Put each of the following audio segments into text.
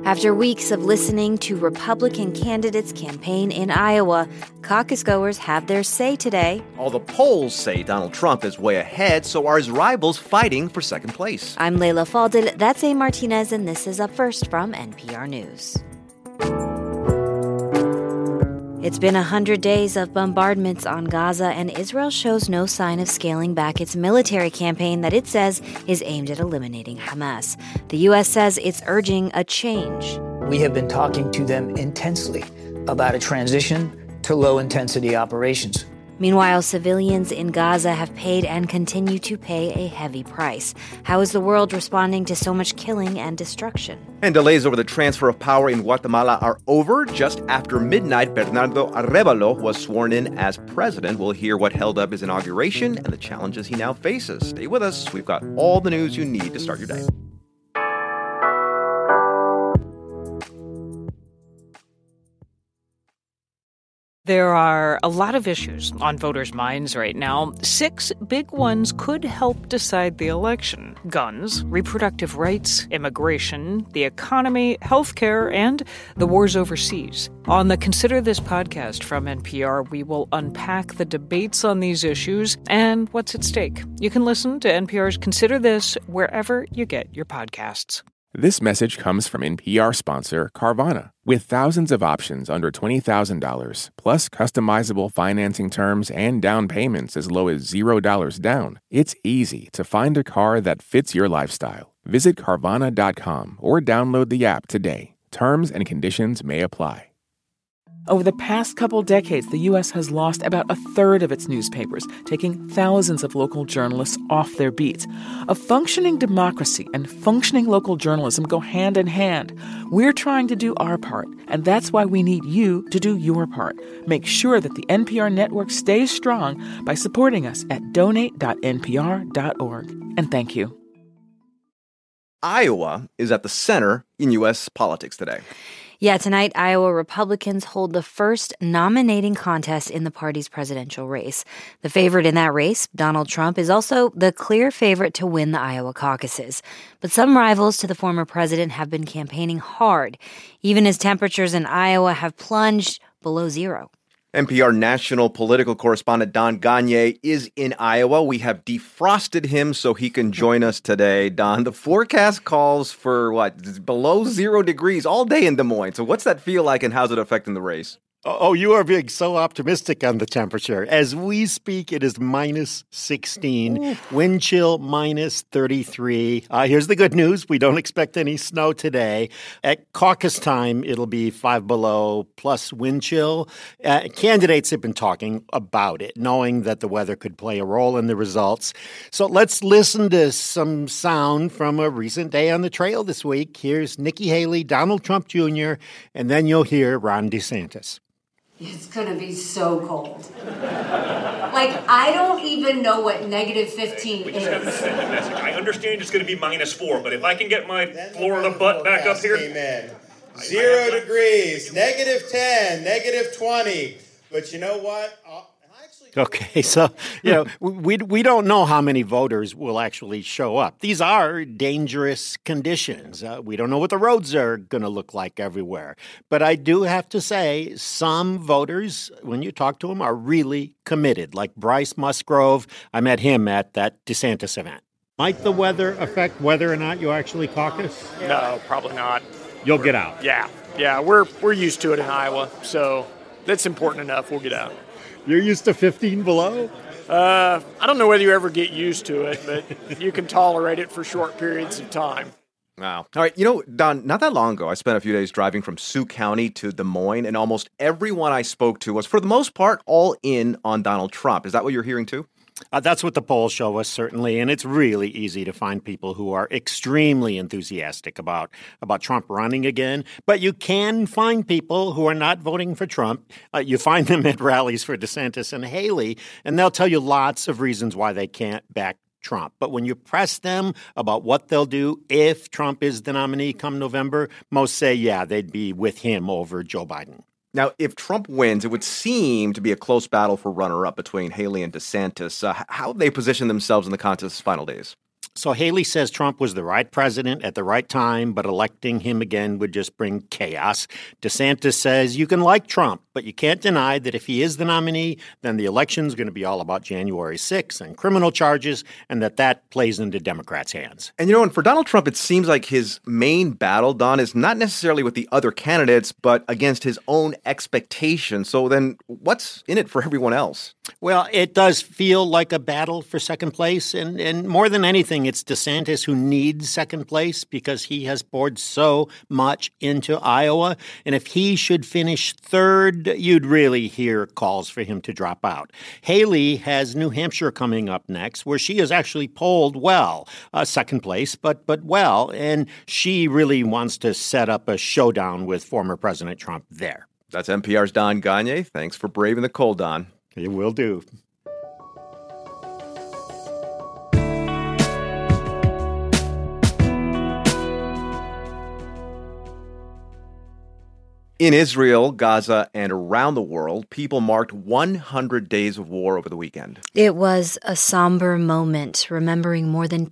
After weeks of listening to Republican candidates campaign in Iowa, caucus goers have their say today. All the polls say Donald Trump is way ahead, so are his rivals fighting for second place. I'm Leila Fadel, that's A. Martinez, and this is Up First from NPR News. It's been 100 days of bombardments on Gaza, and Israel shows no sign of scaling back its military campaign that it says is aimed at eliminating Hamas. The U.S. says it's urging a change. We have been talking to them intensely about a transition to low-intensity operations. Meanwhile, civilians in Gaza have paid and continue to pay a heavy price. How is the world responding to so much killing and destruction? And delays over the transfer of power in Guatemala are over. Just after midnight, Bernardo Arévalo was sworn in as president. We'll hear what held up his inauguration and the challenges he now faces. Stay with us. We've got all the news you need to start your day. There are a lot of issues on voters' minds right now. 6 big ones could help decide the election: guns, reproductive rights, immigration, the economy, healthcare, and the wars overseas. On the Consider This podcast from NPR, we will unpack the debates on these issues and what's at stake. You can listen to NPR's Consider This wherever you get your podcasts. This message comes from NPR sponsor Carvana. With thousands of options under $20,000, plus customizable financing terms and down payments as low as $0 down, it's easy to find a car that fits your lifestyle. Visit Carvana.com or download the app today. Terms and conditions may apply. Over the past couple decades, the U.S. has lost about a third of its newspapers, taking thousands of local journalists off their beats. A functioning democracy and functioning local journalism go hand in hand. We're trying to do our part, and that's why we need you to do your part. Make sure that the NPR network stays strong by supporting us at donate.npr.org. And thank you. Iowa is at the center in U.S. politics today. Yeah, tonight, Iowa Republicans hold the first nominating contest in the party's presidential race. The favorite in that race, Donald Trump, is also the clear favorite to win the Iowa caucuses. But some rivals to the former president have been campaigning hard, even as temperatures in Iowa have plunged below zero. NPR national political correspondent Don Gonyea is in Iowa. We have defrosted him so he can join us today. Don, the forecast calls for below 0 degrees all day in Des Moines. So what's that feel like and how's it affecting the race? Oh, you are being so optimistic on the temperature. As we speak, it is minus 16, wind chill minus 33. Here's the good news. We don't expect any snow today. At caucus time, it'll be 5 below plus wind chill. Candidates have been talking about it, knowing that the weather could play a role in the results. So let's listen to some sound from a recent day on the trail this week. Here's Nikki Haley, Donald Trump Jr., and then you'll hear Ron DeSantis. It's going to be so cold. I don't even know what negative 15 is. I understand it's going to be -4, but if I can get my Florida butt back up here. Amen. 0 degrees, -10, -20. But you know what? Okay, so, we don't know how many voters will actually show up. These are dangerous conditions. We don't know what the roads are going to look like everywhere. But I do have to say, some voters, when you talk to them, are really committed, like Bryce Musgrove. I met him at that DeSantis event. Might the weather affect whether or not you actually caucus? No, probably not. You'll get out? Yeah, we're used to it in Iowa, so that's important enough. We'll get out. You're used to 15 below? I don't know whether you ever get used to it, but you can tolerate it for short periods of time. Wow. All right. Don, not that long ago, I spent a few days driving from Sioux County to Des Moines, and almost everyone I spoke to was, for the most part, all in on Donald Trump. Is that what you're hearing too? That's what the polls show us, certainly, and it's really easy to find people who are extremely enthusiastic about Trump running again. But you can find people who are not voting for Trump. You find them at rallies for DeSantis and Haley, and they'll tell you lots of reasons why they can't back Trump. But when you press them about what they'll do if Trump is the nominee come November, most say, yeah, they'd be with him over Joe Biden. Now, if Trump wins, it would seem to be a close battle for runner-up between Haley and DeSantis. How they position themselves in the contest's final days? So Haley says Trump was the right president at the right time, but electing him again would just bring chaos. DeSantis says you can like Trump, but you can't deny that if he is the nominee, then the election's going to be all about January 6th and criminal charges, and that plays into Democrats' hands. And, and for Donald Trump, it seems like his main battle, Don, is not necessarily with the other candidates, but against his own expectations. So then what's in it for everyone else? Well, it does feel like a battle for second place. And more than anything, it's DeSantis who needs second place because he has poured so much into Iowa. And if he should finish third, you'd really hear calls for him to drop out. Haley has New Hampshire coming up next, where she has actually polled well, second place, but well. And she really wants to set up a showdown with former President Trump there. That's NPR's Don Gonyea. Thanks for braving the cold, Don. It will do. In Israel, Gaza, and around the world, people marked 100 days of war over the weekend. It was a somber moment, remembering more than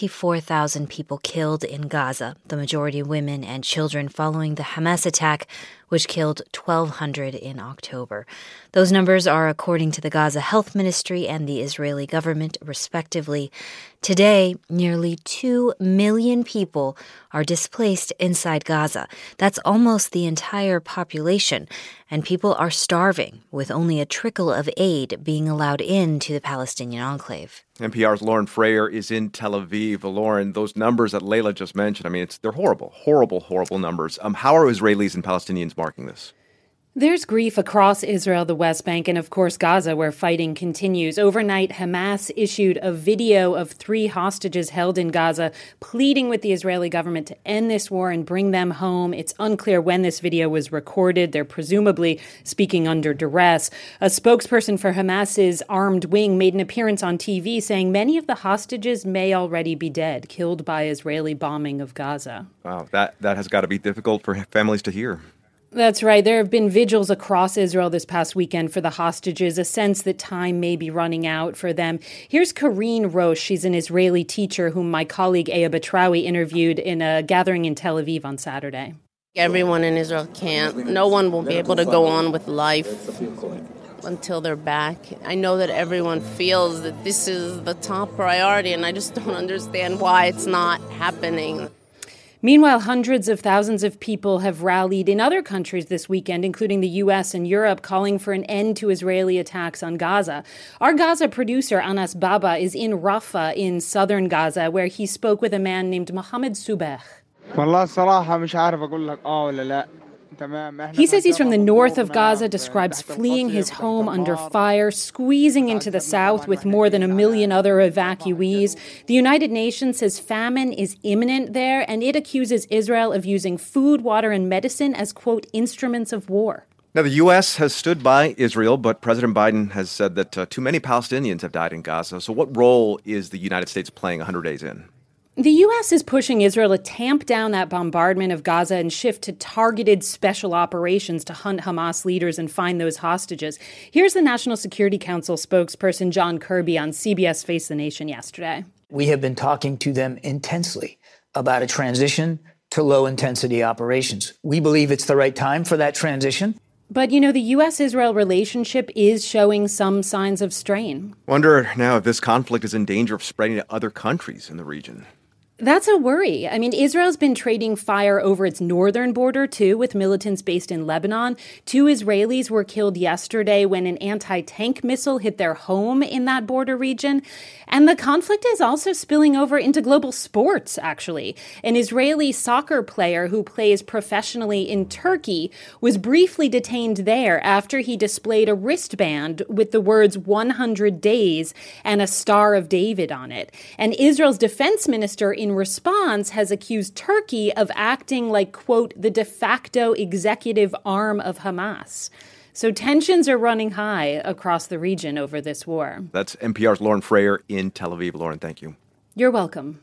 24,000 people killed in Gaza, the majority women and children, following the Hamas attack, which killed 1,200 in October. Those numbers are according to the Gaza Health Ministry and the Israeli government, respectively. Today, nearly 2 million people are displaced inside Gaza. That's almost the entire population, and people are starving, with only a trickle of aid being allowed into the Palestinian enclave. NPR's Lauren Frayer is in Tel Aviv. Lauren, those numbers that Layla just mentioned, I mean, they're horrible, horrible, horrible numbers. How are Israelis and Palestinians marking this? There's grief across Israel, the West Bank, and of course Gaza, where fighting continues. Overnight, Hamas issued a video of 3 hostages held in Gaza, pleading with the Israeli government to end this war and bring them home. It's unclear when this video was recorded. They're presumably speaking under duress. A spokesperson for Hamas's armed wing made an appearance on TV saying many of the hostages may already be dead, killed by Israeli bombing of Gaza. Wow, that has got to be difficult for families to hear. That's right. There have been vigils across Israel this past weekend for the hostages, a sense that time may be running out for them. Here's Karine Roche. She's an Israeli teacher whom my colleague Aya Batrawi interviewed in a gathering in Tel Aviv on Saturday. Everyone in Israel can't. No one will be able to go on with life until they're back. I know that everyone feels that this is the top priority, and I just don't understand why it's not happening. Meanwhile, hundreds of thousands of people have rallied in other countries this weekend, including the U.S. and Europe, calling for an end to Israeli attacks on Gaza. Our Gaza producer, Anas Baba, is in Rafah in southern Gaza, where he spoke with a man named Mohammed Subeh. He says he's from the north of Gaza, describes fleeing his home under fire, squeezing into the south with more than 1 million other evacuees. The United Nations says famine is imminent there, and it accuses Israel of using food, water, and medicine as, quote, instruments of war. Now, the U.S. has stood by Israel, but President Biden has said that too many Palestinians have died in Gaza. So what role is the United States playing 100 days in? The U.S. is pushing Israel to tamp down that bombardment of Gaza and shift to targeted special operations to hunt Hamas leaders and find those hostages. Here's the National Security Council spokesperson John Kirby on CBS Face the Nation yesterday. We have been talking to them intensely about a transition to low-intensity operations. We believe it's the right time for that transition. But, the U.S.-Israel relationship is showing some signs of strain. Wonder now if this conflict is in danger of spreading to other countries in the region. That's a worry. I mean, Israel's been trading fire over its northern border, too, with militants based in Lebanon. 2 Israelis were killed yesterday when an anti-tank missile hit their home in that border region. And the conflict is also spilling over into global sports, actually. An Israeli soccer player who plays professionally in Turkey was briefly detained there after he displayed a wristband with the words 100 days and a Star of David on it. And Israel's defense minister in response has accused Turkey of acting like, quote, the de facto executive arm of Hamas. So tensions are running high across the region over this war. That's NPR's Lauren Frayer in Tel Aviv. Lauren, thank you. You're welcome.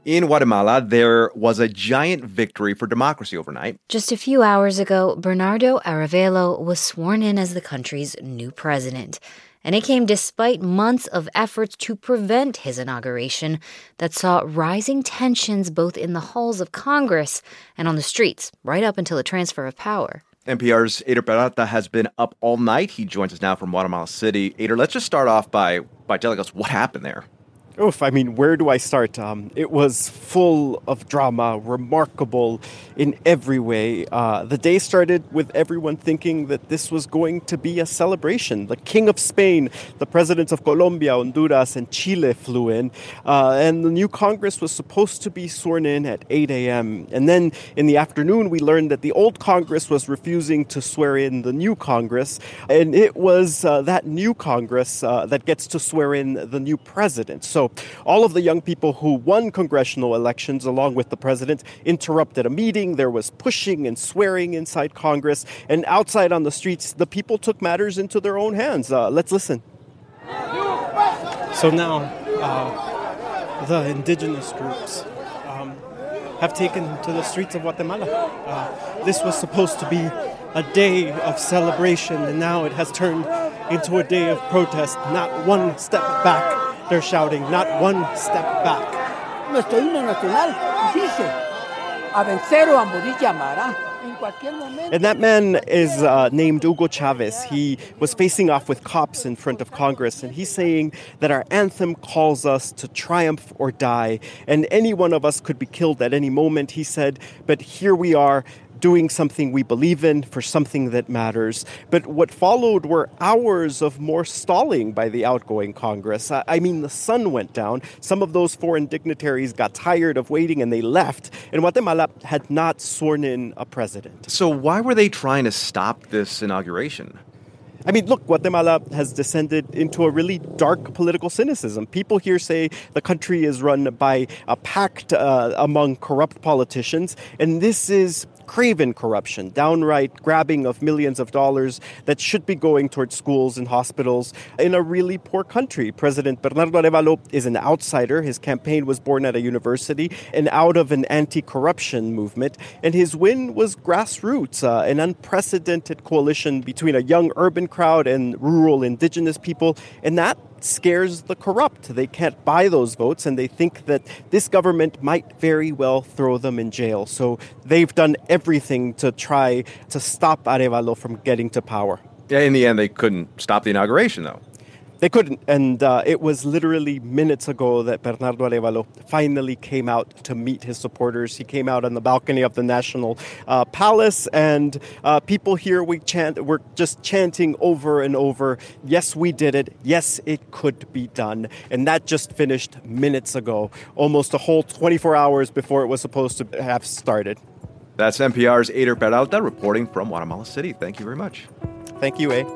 In Guatemala, there was a giant victory for democracy overnight. Just a few hours ago, Bernardo Arévalo was sworn in as the country's new president. And it came despite months of efforts to prevent his inauguration that saw rising tensions both in the halls of Congress and on the streets, right up until the transfer of power. NPR's Eder Peralta has been up all night. He joins us now from Guatemala City. Eder, let's just start off by telling us what happened there. Oof, I mean, where do I start? It was full of drama, remarkable in every way. The day started with everyone thinking that this was going to be a celebration. The King of Spain, the presidents of Colombia, Honduras, and Chile flew in. And the new Congress was supposed to be sworn in at 8 a.m. And then in the afternoon, we learned that the old Congress was refusing to swear in the new Congress. And it was that new Congress that gets to swear in the new president. So all of the young people who won congressional elections along with the president interrupted a meeting. There was pushing and swearing inside Congress. And outside on the streets, the people took matters into their own hands. Let's listen. So now the indigenous groups have taken to the streets of Guatemala. This was supposed to be a day of celebration, and now it has turned into a day of protest. Not one step back. They're shouting, not one step back. Nuestro himno nacional dice, a vencer o a morir llamará. And that man is named Hugo Chavez. He was facing off with cops in front of Congress, and he's saying that our anthem calls us to triumph or die, and any one of us could be killed at any moment, he said, but here we are, doing something we believe in for something that matters. But what followed were hours of more stalling by the outgoing Congress. I mean, the sun went down. Some of those foreign dignitaries got tired of waiting and they left. And Guatemala had not sworn in a president. So why were they trying to stop this inauguration? I mean, look, Guatemala has descended into a really dark political cynicism. People here say the country is run by a pact among corrupt politicians, and this is craven corruption, downright grabbing of millions of dollars that should be going towards schools and hospitals in a really poor country. President Bernardo Arévalo is an outsider. His campaign was born at a university and out of an anti-corruption movement, and his win was grassroots, an unprecedented coalition between a young urban crowd and rural indigenous people, and that scares the corrupt. They can't buy those votes, and they think that this government might very well throw them in jail. So they've done everything to try to stop Arévalo from getting to power. Yeah, in the end, they couldn't stop the inauguration, though. They couldn't, and it was literally minutes ago that Bernardo Arévalo finally came out to meet his supporters. He came out on the balcony of the National Palace, and people here were just chanting over and over, yes, we did it, yes, it could be done. And that just finished minutes ago, almost a whole 24 hours before it was supposed to have started. That's NPR's Eder Peralta reporting from Guatemala City. Thank you very much. Thank you, A.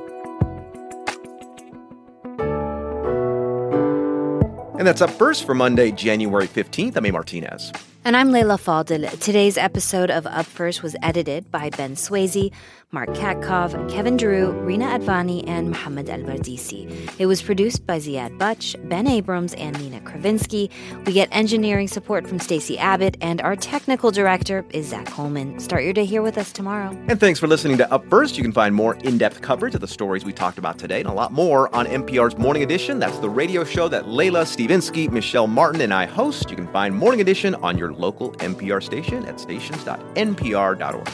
And that's Up First for Monday, January 15th. I'm A. Martinez. And I'm Leila Fadel. Today's episode of Up First was edited by Ben Swayze, Mark Katkov, Kevin Drew, Rina Advani, and Mohammed El-Bardisi. It was produced by Ziad Butch, Ben Abrams, and Nina Kravinsky. We get engineering support from Stacey Abbott, and our technical director is Zach Coleman. Start your day here with us tomorrow. And thanks for listening to Up First. You can find more in-depth coverage of the stories we talked about today and a lot more on NPR's Morning Edition. That's the radio show that Leila Stevinsky, Michelle Martin, and I host. You can find Morning Edition on your local NPR station at stations.npr.org.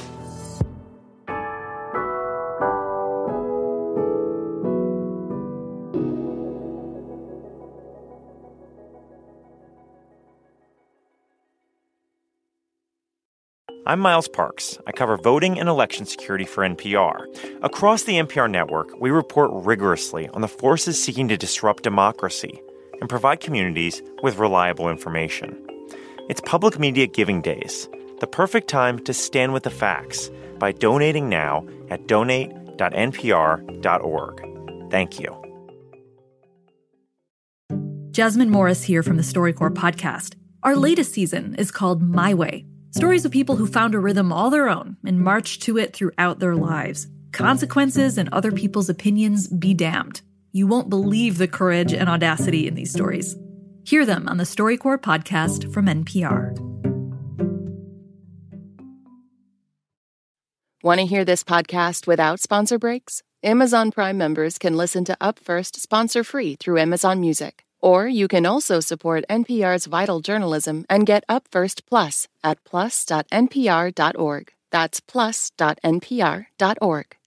I'm Miles Parks. I cover voting and election security for NPR. Across the NPR network, we report rigorously on the forces seeking to disrupt democracy and provide communities with reliable information. It's Public Media Giving Days, the perfect time to stand with the facts by donating now at donate.npr.org. Thank you. Jasmine Morris here from the StoryCorps podcast. Our latest season is called My Way. Stories of people who found a rhythm all their own and marched to it throughout their lives. Consequences and other people's opinions be damned. You won't believe the courage and audacity in these stories. Hear them on the StoryCorps podcast from NPR. Want to hear this podcast without sponsor breaks? Amazon Prime members can listen to Up First sponsor-free through Amazon Music. Or you can also support NPR's vital journalism and get Up First Plus at plus.npr.org. That's plus.npr.org.